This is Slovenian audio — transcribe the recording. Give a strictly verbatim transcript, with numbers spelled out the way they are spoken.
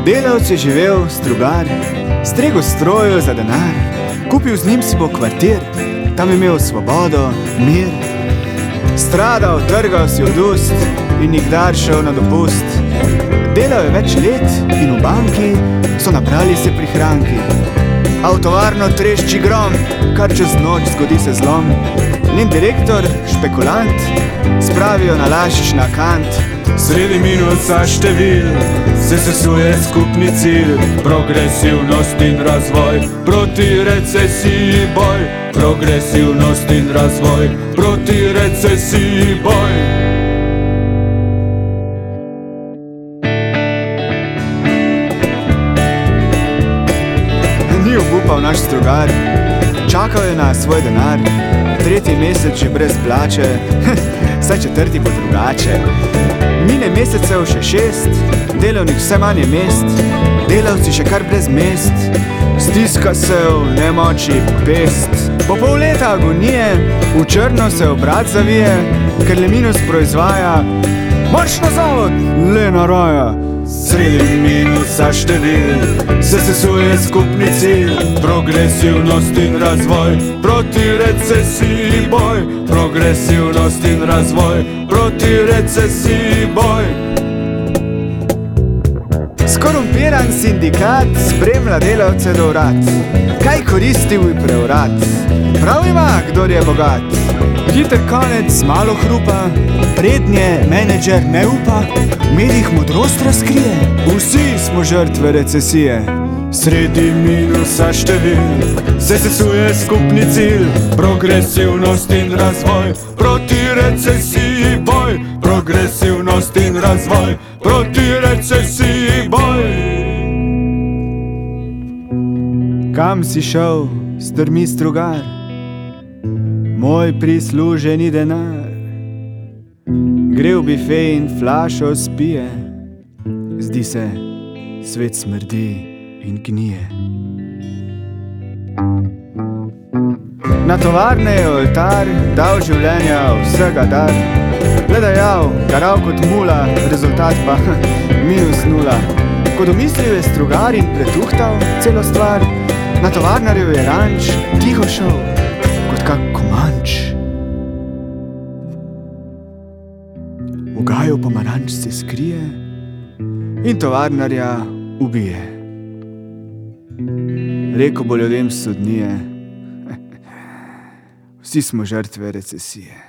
Delavc je živel strugar, strego strojo za denar, kupil z njim si bo kvartir, tam imel svobodo, mir. Stradal, trgal si od ust in nikdar šel na dopust. Delal je več let in v banki so nabrali se prihranki. A v tovarno trešči grom, kar čez noč zgodi se zlom. Njen direktor, špekulant, spravijo na lašč na kant. Sredi minusa števil se sesuje skupni cilj, progresivnost in razvoj, proti recesiji boj, progresivnost in razvoj, proti recesiji boj. Ni obupal naš strugar, čakal je na svoj denar, tretji mesec že brez plače, saj četrti bo drugače. Mine mesecev še šest, delovnih vse manje mest, delavci še kar brez mest, stiska se v nemoči pest. Po pol leta agonije v črno se obrat zavije, ker le minus proizvaja, marš na zavod, le na raja. Sredi minusa števil se sesuje skupni cilj, progresivnost in razvoj, proti recesiji boj, progresivnost in razvoj, proti recesiji boj. Skorumpiran sindikat spremlja delavce do vrat. Kaj koristi v prevrat? Prav ima, kdor je bogat. Hiter konec, malo hrupa, prednje menedžer ne upa, v medijih modrost razkrije. Vsi smo žrtve recesije. Sredi minusa števil se sesuje skupni cilj, progresivnost in razvoj, proti recesiji boj, progresivnost in razvoj, proti recesiji boj. Kam si šel, strmi strugar? Moj prisluženi denar. Gre v bife in flašo spije, zdi se, svet smrdi in gnije. Na tovarne je oltar, dal življenja vsega dar, le dajal, garal kot mula, rezultat pa minus nula. Ko domislil je strugar in pretuhtal celo stvar, na tovarnarjev je ranč tiho šel, kot kak komanč. V gaju pomaranč se skrije in tovarnarja ubije. Rekel bo ljudem sodnije, vsi smo žrtve recesije.